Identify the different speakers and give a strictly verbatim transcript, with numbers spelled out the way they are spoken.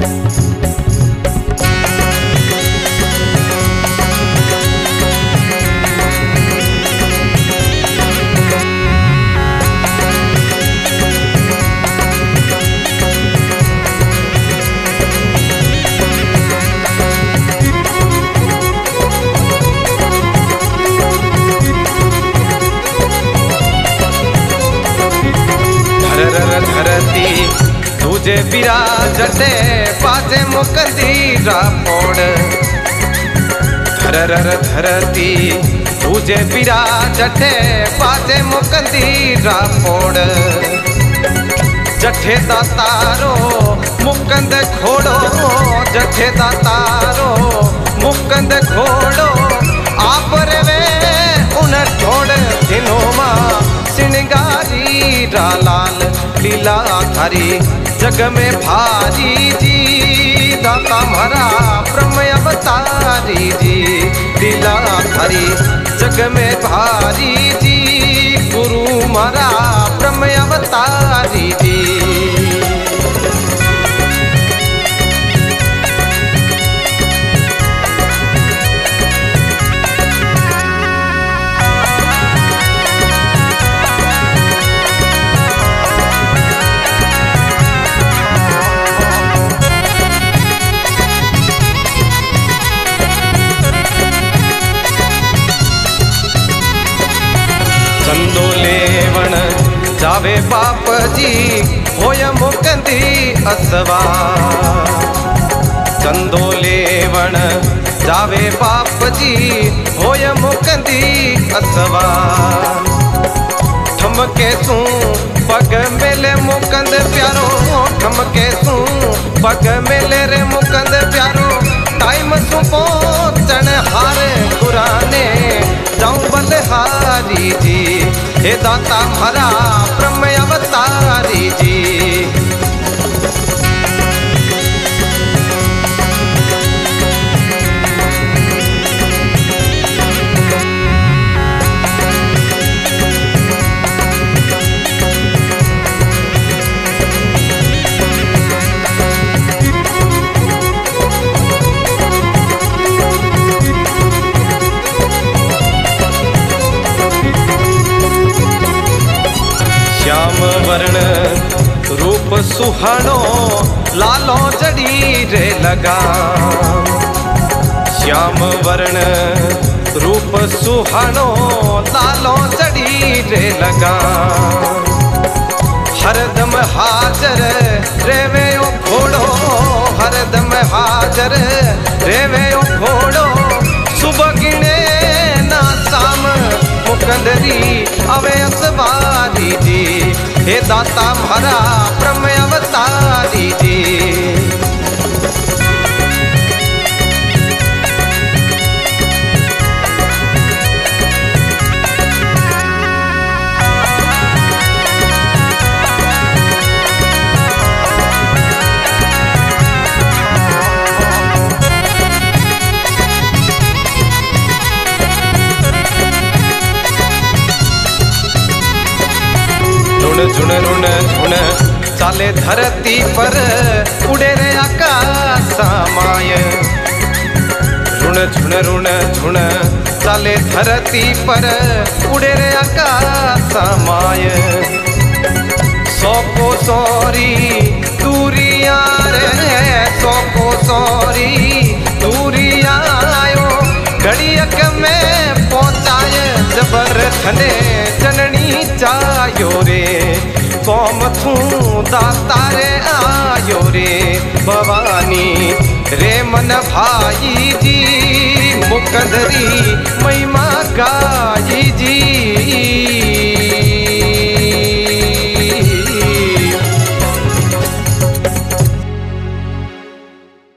Speaker 1: धरती तुझे विराजते पाजे मुकंदीरा फोड़। धरर धरती तुझे विराजते पाजे मुकंदीरा फोड़। जठे दातारो मुकंद खोड़ो, जठे दातारो मुकंद खोड़ो। आप रे उन छोड़ दिनों मां सिंगारी लाल लीला थारी जग में भारी जी। दाता हमारा ब्रह्म अवतारी जी, लीला थारी जग में भारी जी। गुरु हमारा ब्रह्म अवतारी जी। चंदो लेवण जावे बाप जी होय मुकंदी असवा। चंदो लेवण जावे बाप जी होय मुकंदी असवा। ठमके तू पग मेले मुकंद प्यारो, ठमके तू पग मेले रे मुकंद प्यारो। टाइम सु पहुंचण हार पुराने जाऊं बलहारी जी। हे दाता हमारा ब्रह्म अवतारी जी। श्याम वर्ण रूप सुहानो लालो जड़ी रे लगा। श्याम वर्ण रूप सुहानो लालो जड़ी रे लगा। हरदम हाजर रेवे ओ घोड़ो, हरदम हाजर रेवे ओ घोड़ो। सुबह गिने ना शाम मुकंदरी अवे असवारी जी। हे दाता हमारा ब्रह्म अवतारी जी। झुण झुण रुण झुण चाले धरती पर उड़े रे आकाश माय। रुण झुण रुण झुण चाले धरती पर उड़े रे आकाश माय। सौ को सौरी दूरिया रे, सौ को सौरी दूरिया आयो। घड़ियक में पहुंचाए जबर थने जननी चायो रे। कौम थू दाता रे आयो रे भवानी रे मन भाई जी। मुकंदरी महिमा गाई जी।